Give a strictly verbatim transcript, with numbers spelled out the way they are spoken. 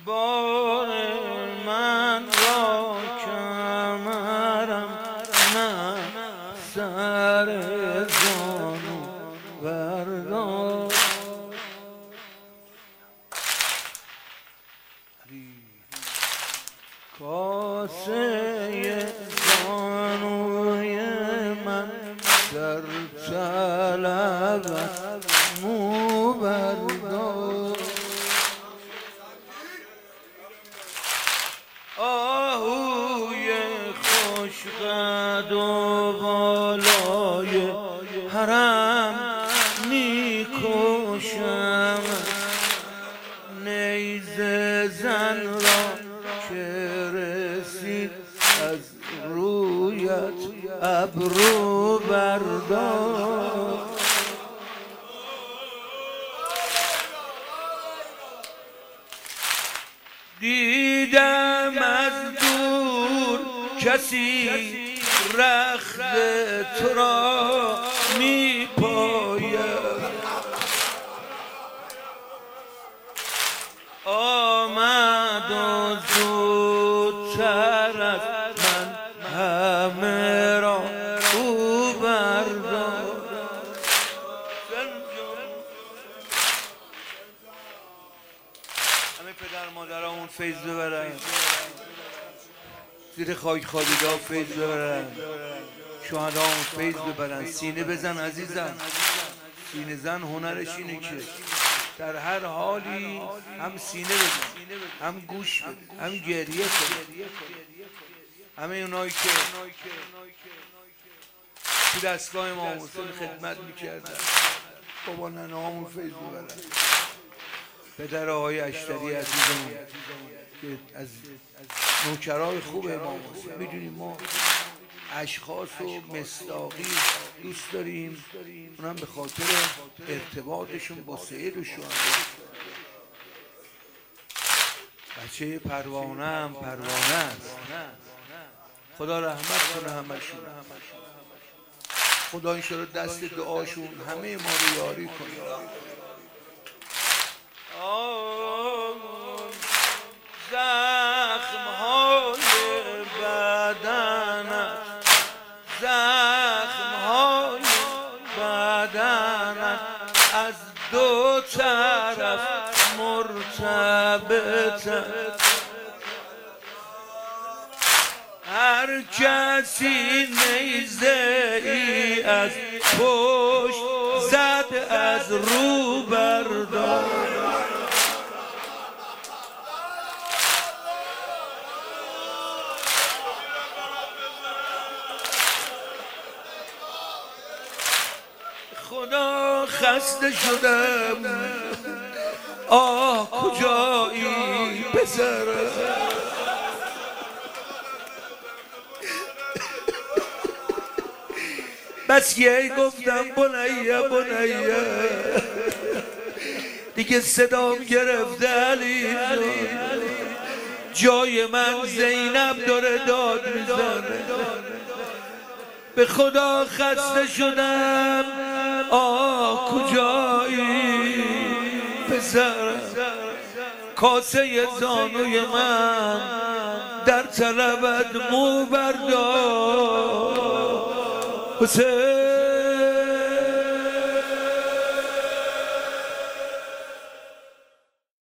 بار من را کمرم نه سر زانو بردار کاسه زانوی من در طلبت مو بردار آهوی خوشقد و بالای حرم میکشم نیزه زن را که رسید از رویت ابرو بردار دیدم از دور کسی رخت تو را می پاید آمد و زودتر از من همه را او بردار همه پدر مادرامون فیض ببرن زیر خاک خالیدا فیض ببرن شهدامون فیض ببرن سینه بزن عزیزم سینه زن هنرش اینه که در هر حالی هم سینه بزن هم گوش بده هم گریه کن همه اونایی که تو دستگاه امام حسین خدمت میکردن بابا ننه هامون فیض ببرن پدر آقای اشتری عزیزمون که از نوکرای خوب امام حسین میدونیم ما اشخاص و مصداقی دوست داریم اونم به خاطر ارتباطشون با سید و شهدا بچه پروانه هم پروانه است خدا رحمت کنه همشون خدا انشاءالله دست دعاشون همه ما رو یاری کنه زخم های بدنت زخم های بدنت از دو طرف مرتبط هر کسی نیزه ای از پشت زد از رو بردار خدا خسته شدم آه کجایی پسرم بس یه گفتم بنیه بنیه دیگه صدام گرفته علی جای من زینب داره داد میزنه به خدا خسته شدم آه کجایی پسرم کاسه زانوی من در طلبت مو بردار حسین